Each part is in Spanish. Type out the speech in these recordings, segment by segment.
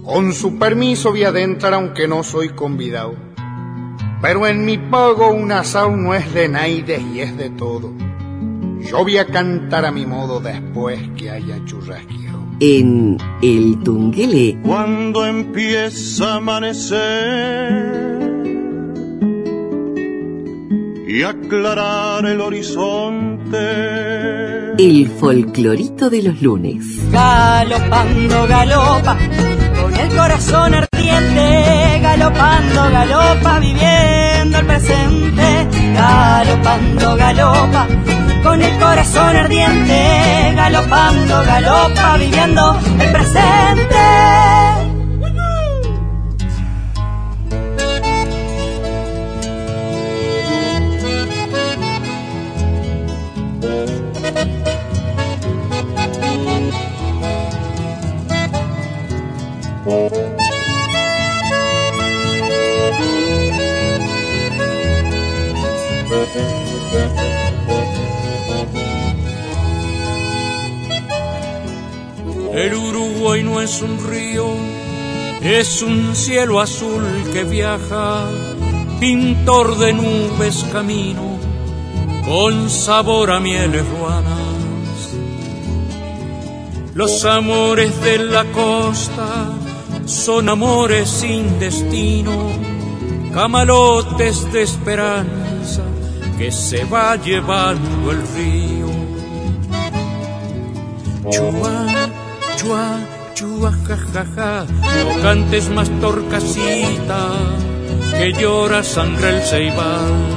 Con su permiso voy a adentrar aunque no soy convidado. Pero en mi pago un asado no es de naides y es de todo. Yo voy a cantar a mi modo después que haya churrasqueado. En el Tunguele. Cuando empieza a amanecer y aclarar el horizonte, El folclorito de los lunes. Galopando galopa, con el corazón ardiente. Galopando galopa, viviendo el presente. Galopando galopa, con el corazón ardiente. Galopando galopa, viviendo el presente. El Uruguay no es un río, es un cielo azul que viaja, pintor de nubes camino, con sabor a mieles ruanas. Los amores de la costa son amores sin destino, camalotes de esperanza que se va llevando el río. Chua, chua, chua, ja, ja, ja, no cantes más torcasita, que llora sangre el ceibal.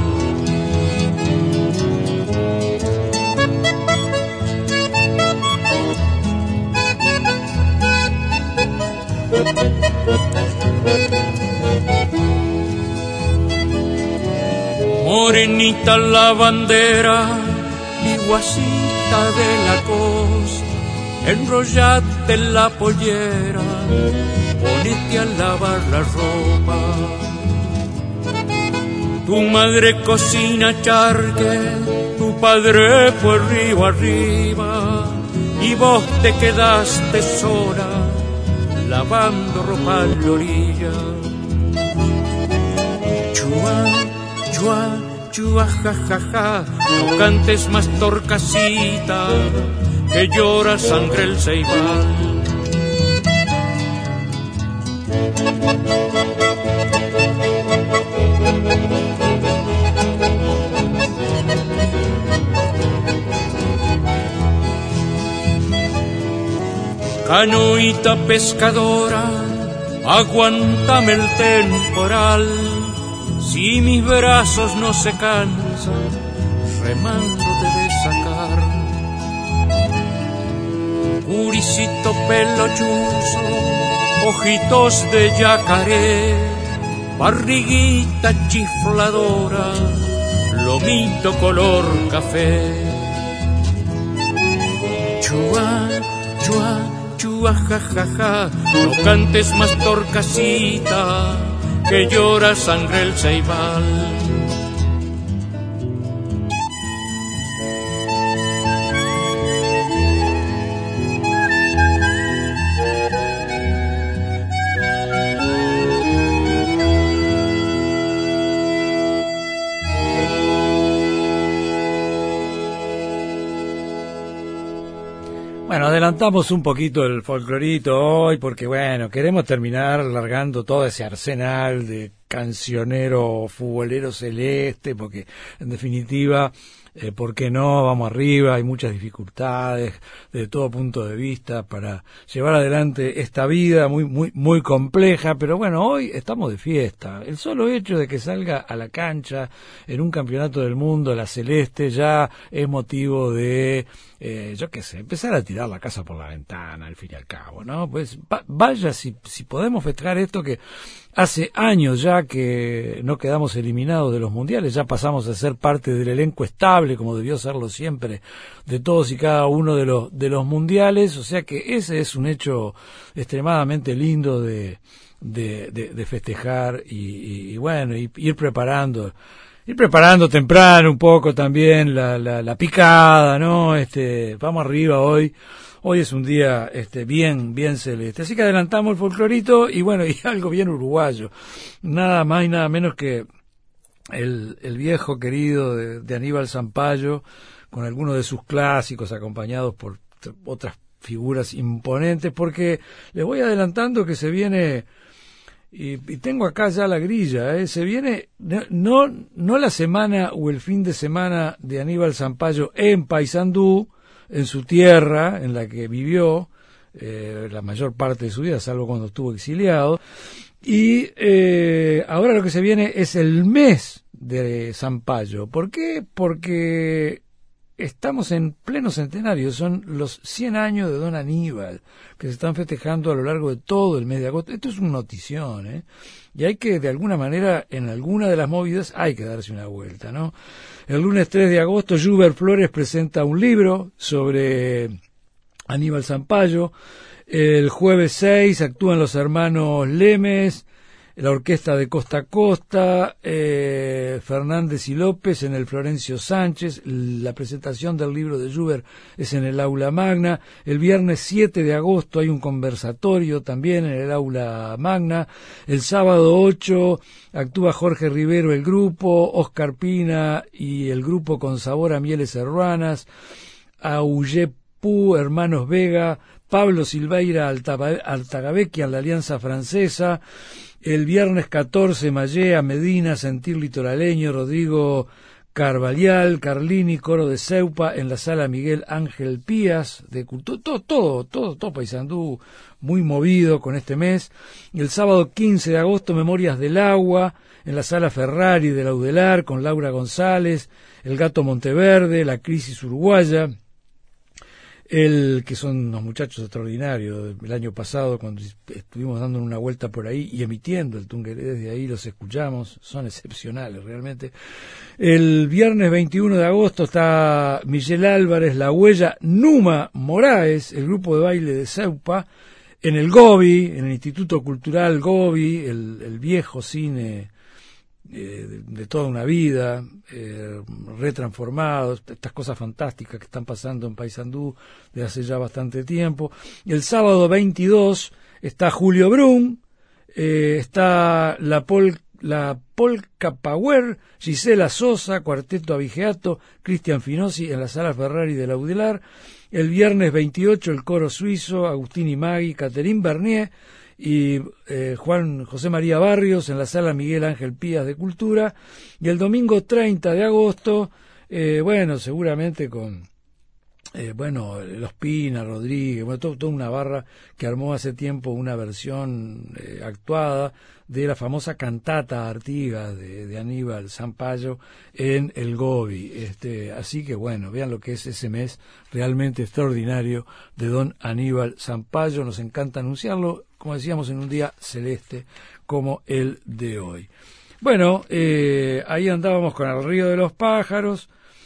Morenita la bandera, iguacita de la costa, enrollate la pollera, ponete a lavar la ropa. Tu madre cocina charque, tu padre fue río arriba, y vos te quedaste sola, lavando ropa a la orilla. Chua, chua, chua, ja, ja, ja, no cantes más torcasita, que llora sangre el ceibal. Canoita pescadora, aguántame el temporal, si mis brazos no se cansan, remándote de sacar. Curicito pelo chuzo, ojitos de yacaré, barriguita chifladora, lomito color café. Chua, chua, chua, ja, ja, ja, no cantes más torcasita, que llora sangre el ceibal. Bueno, adelantamos un poquito el folclorito hoy porque, bueno, queremos terminar largando todo ese arsenal de cancionero futbolero celeste, porque en definitiva, ¿por qué no? Vamos arriba, hay muchas dificultades de todo punto de vista para llevar adelante esta vida muy compleja, pero bueno, hoy estamos de fiesta. El solo hecho de que salga a la cancha en un campeonato del mundo la celeste ya es motivo de yo qué sé, empezar a tirar la casa por la ventana, al fin y al cabo, ¿no? Pues vaya si podemos festejar esto, que hace años ya que no quedamos eliminados de los mundiales, ya pasamos a ser parte del elenco estable, como debió serlo siempre, de todos y cada uno de los mundiales, o sea que ese es un hecho extremadamente lindo de festejar y bueno, ir preparando temprano un poco también la picada, ¿no? Vamos arriba hoy Hoy es un día bien celeste. Así que adelantamos el folclorito y bueno, y algo bien uruguayo. Nada más y nada menos que el viejo querido de Aníbal Zampayo, con algunos de sus clásicos acompañados por otras figuras imponentes, porque les voy adelantando que se viene, y tengo acá ya la grilla, se viene no la semana o el fin de semana de Aníbal Zampayo en Paysandú, en su tierra, en la que vivió la mayor parte de su vida, salvo cuando estuvo exiliado, y ahora lo que se viene es el mes de Zampayo. ¿Por qué? Porque estamos en pleno centenario, son los 100 años de Don Aníbal, que se están festejando a lo largo de todo el mes de agosto. Esto es una notición, y hay que, de alguna manera, en alguna de las movidas, hay que darse una vuelta, ¿no? El lunes 3 de agosto, Joubert Flores presenta un libro sobre Aníbal Zampayo. El jueves 6 actúan los hermanos Lemes, la orquesta de Costa a Costa, Fernández y López en el Florencio Sánchez. La presentación del libro de Joubert es en el Aula Magna. El viernes 7 de agosto hay un conversatorio también en el Aula Magna. El sábado 8 actúa Jorge Rivero el grupo, Oscar Pina y el grupo Con Sabor a Mieles Serranas, Auger Pú, Hermanos Vega, Pablo Silveira Altagavecchia en la Alianza Francesa. El viernes 14, Mallea, Medina, Sentir Litoraleño, Rodrigo Carvalial, Carlini, Coro de Ceupa, en la Sala Miguel Ángel Pías, de Cultura, todo Paysandú muy movido con este mes. El sábado 15 de agosto, Memorias del Agua, en la Sala Ferrari de Laudelar, con Laura González, El Gato Monteverde, La Crisis Uruguaya, que son unos muchachos extraordinarios. El año pasado, cuando estuvimos dando una vuelta por ahí y emitiendo el Tungelé desde ahí, los escuchamos, son excepcionales realmente. El viernes 21 de agosto está Miguel Álvarez, La Huella, Numa Moraes, el grupo de baile de Ceupa, en el Gobi, en el Instituto Cultural Gobi, el viejo cine de toda una vida, retransformados, estas cosas fantásticas que están pasando en Paysandú desde hace ya bastante tiempo. El sábado 22 está Julio Brun, está la Polka Power, Gisela Sosa, Cuarteto Abigeato, Cristian Finosi en la Sala Ferrari de Laudelar. El viernes 28 el Coro Suizo, Agustín y Magui, Catherine Bernier y Juan José María Barrios en la Sala Miguel Ángel Pías de Cultura. Y el domingo 30 de agosto, seguramente con Los Pina, Rodríguez, toda una barra que armó hace tiempo una versión actuada de la famosa cantata Artigas de Aníbal Zampayo en el Gobi. Así que vean lo que es ese mes realmente extraordinario de don Aníbal Zampayo. Nos encanta anunciarlo, como decíamos, en un día celeste como el de hoy. Ahí andábamos con El Río de los Pájaros.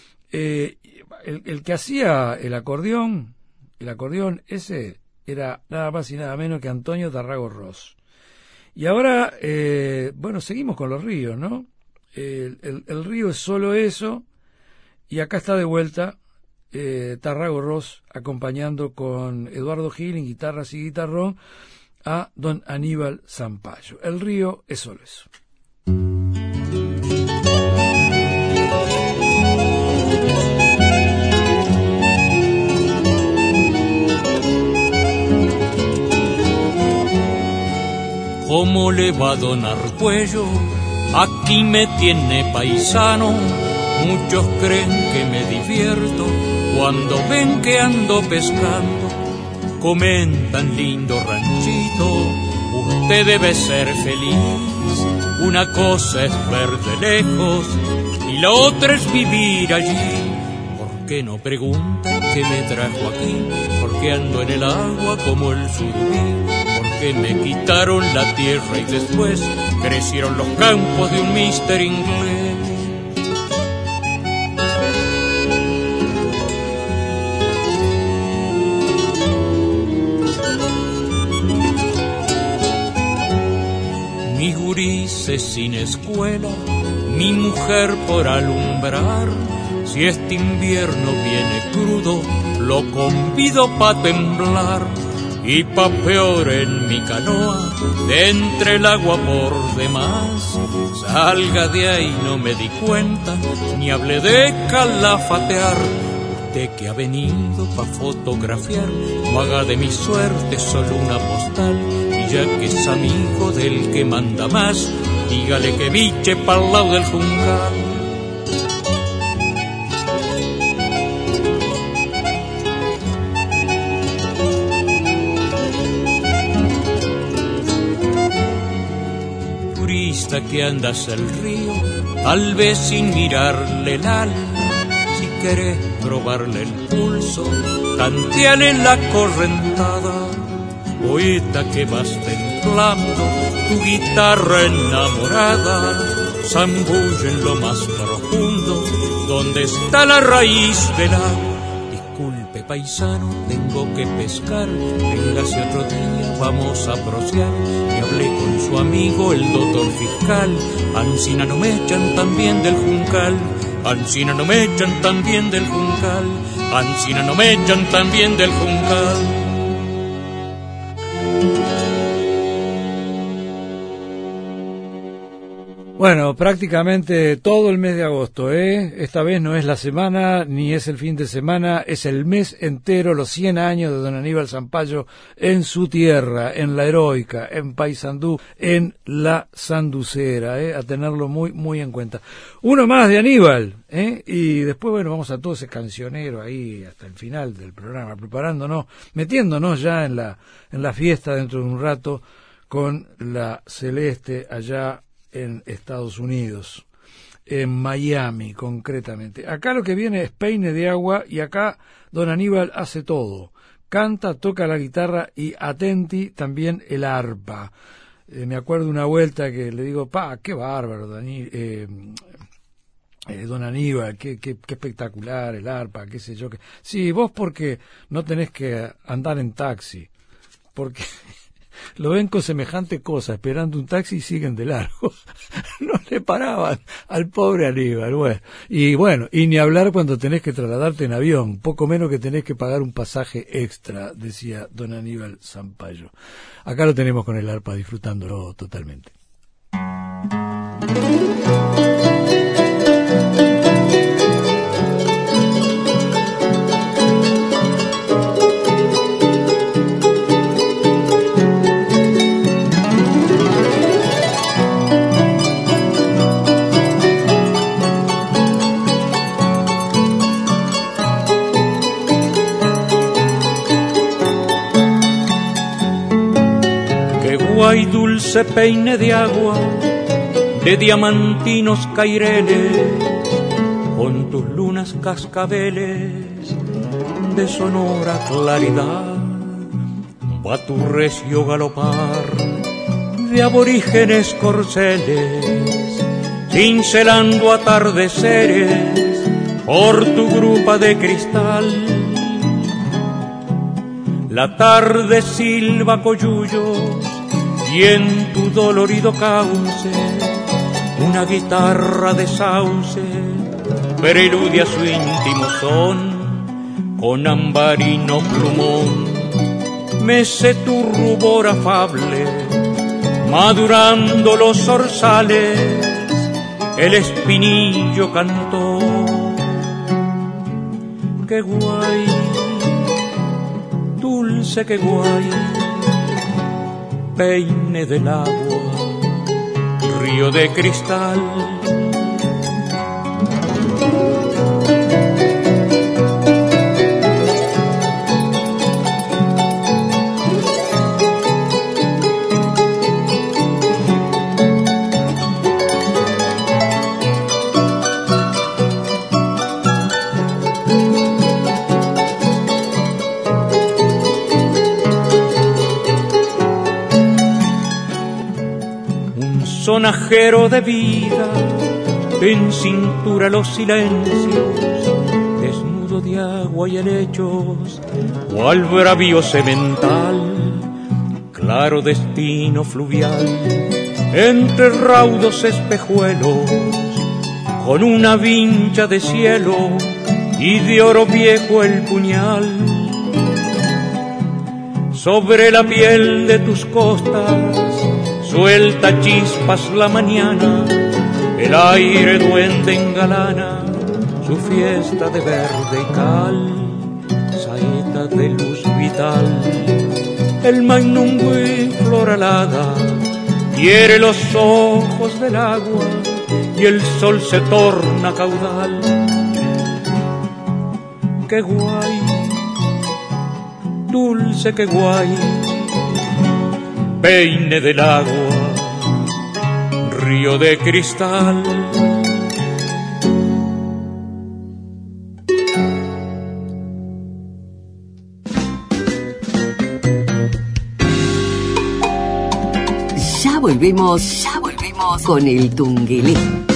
El que hacía el acordeón ese era nada más y nada menos que Antonio Tarrago Ross. Y ahora, seguimos con los ríos, ¿no? El río es solo eso, y acá está de vuelta Tarrago Ross acompañando con Eduardo Gil en guitarras y guitarrón a don Aníbal Zampayo. El río es solo eso. ¿Cómo le va a donar cuello? Aquí me tiene paisano. Muchos creen que me divierto cuando ven que ando pescando. Comentan, lindo ranchito, usted debe ser feliz. Una cosa es ver de lejos y la otra es vivir allí. ¿Por qué no preguntan qué me trajo aquí? ¿Por qué ando en el agua como el surubí? Que me quitaron la tierra y después crecieron los campos de un mister inglés. Mis gurises sin escuela, mi mujer por alumbrar. Si este invierno viene crudo, lo convido pa' temblar y pa' peor en mi canoa, de entre el agua por demás. Salga de ahí, no me di cuenta, ni hablé de calafatear. Usted que ha venido pa' fotografiar, no haga de mi suerte solo una postal. Y ya que es amigo del que manda más, dígale que biche pa'l lado del juncal. Turista que andas al río, tal vez sin mirarle el alma. Si querés probarle el pulso, tanteale la correntada. Poeta que vas templando tu guitarra enamorada, zambulle en lo más profundo, donde está la raíz del agua. Disculpe paisano, tengo que pescar, véngase otro día, vamos a prosear. Y hablé con su amigo el doctor fiscal, ancina no me echan también del juncal. Ancina no me echan también del juncal, ancina no me echan también del juncal. Bueno, prácticamente todo el mes de agosto, Esta vez no es la semana, ni es el fin de semana, es el mes entero, los 100 años de don Aníbal Zampayo en su tierra, en la Heroica, en Paysandú, en la Sanducera, a tenerlo muy, muy en cuenta. Uno más de Aníbal, y después, bueno, vamos a todo ese cancionero ahí hasta el final del programa, preparándonos, metiéndonos ya en la fiesta dentro de un rato con la Celeste allá en Estados Unidos, en Miami concretamente. Acá lo que viene es Peine de Agua y acá don Aníbal hace todo. Canta, toca la guitarra y atenti también el arpa. Me acuerdo una vuelta que le digo, qué bárbaro, don Aníbal, qué espectacular el arpa, qué sé yo. Sí, vos porque no tenés que andar en taxi, porque lo ven con semejante cosa, esperando un taxi y siguen de largo. No le paraban al pobre Aníbal. Bueno, y ni hablar cuando tenés que trasladarte en avión, poco menos que tenés que pagar un pasaje extra, decía don Aníbal Zampayo. Acá lo tenemos con el arpa, disfrutándolo totalmente. Hay dulce peine de agua, de diamantinos caireles, con tus lunas cascabeles, de sonora claridad. Va tu recio galopar, de aborígenes corceles, cincelando atardeceres, por tu grupa de cristal. La tarde silba coyullos, y en tu dolorido cauce una guitarra de sauce preludia su íntimo son con ambarino plumón. Mece tu rubor afable, madurando los zorzales, el espinillo cantó. Qué guay, dulce, qué guay, peine del agua, río de cristal. Sonajero de vida, en cintura los silencios, desnudo de agua y helechos, cual bravío semental, claro destino fluvial, entre raudos espejuelos, con una vincha de cielo, y de oro viejo el puñal. Sobre la piel de tus costas suelta chispas la mañana, el aire duende engalana su fiesta de verde y cal, saeta de luz vital. El magnum flor alada hiere los ojos del agua y el sol se torna caudal. Qué guay, dulce que guay, peine del agua, río de cristal. Ya volvemos con el Tungelé.